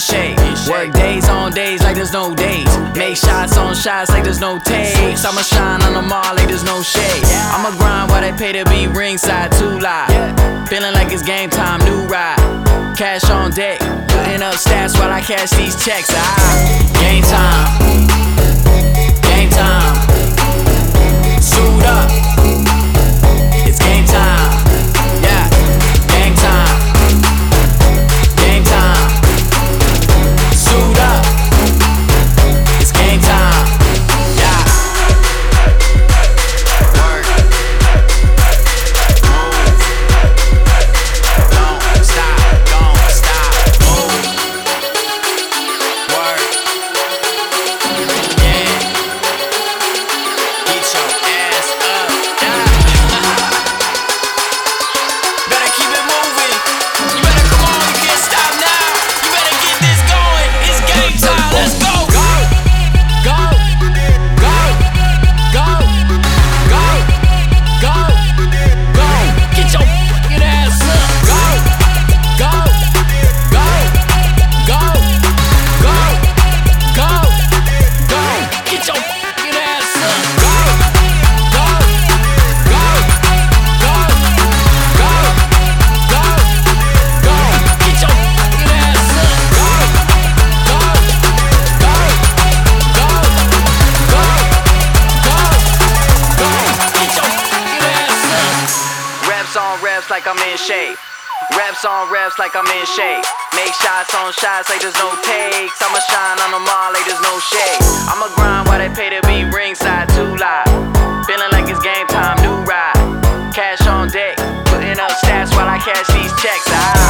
shape. Work days on days like there's no days. Make shots on shots like there's no takes. I'ma shine on them all like there's no shade. I'ma grind while they pay to be ringside, too live. Feeling like it's game time, new ride. Cash on deck, putting up stats while I cash these checks. Game time, game time. Suit up, it's game time. Yeah, game time, game time. Suit up, it's game time. Yeah. Work, move, don't stop, move. Work, yeah. Get your ass up, yeah. Better keep it moving. You better come on, you can't stop now. You better get this going. It's game time. Let's go. Go, go, go, go, go, go, go. Get your fucking ass up. Go, go, go, go, go, go, go. Get your fucking ass up. Go, go, go, go, go, go, go. Get your fucking ass up. Go, go, go, go, go, go, go. Get your fucking ass up. Reps on reps like I'm in shape. Reps on reps like I'm in shape. Make shots on shots like there's no takes. I'ma shine on them all like there's no shade. I'ma grind while they pay to be ringside, too live. Feeling like it's game time, new ride. Cash on deck, putting up stats while I cash these checks.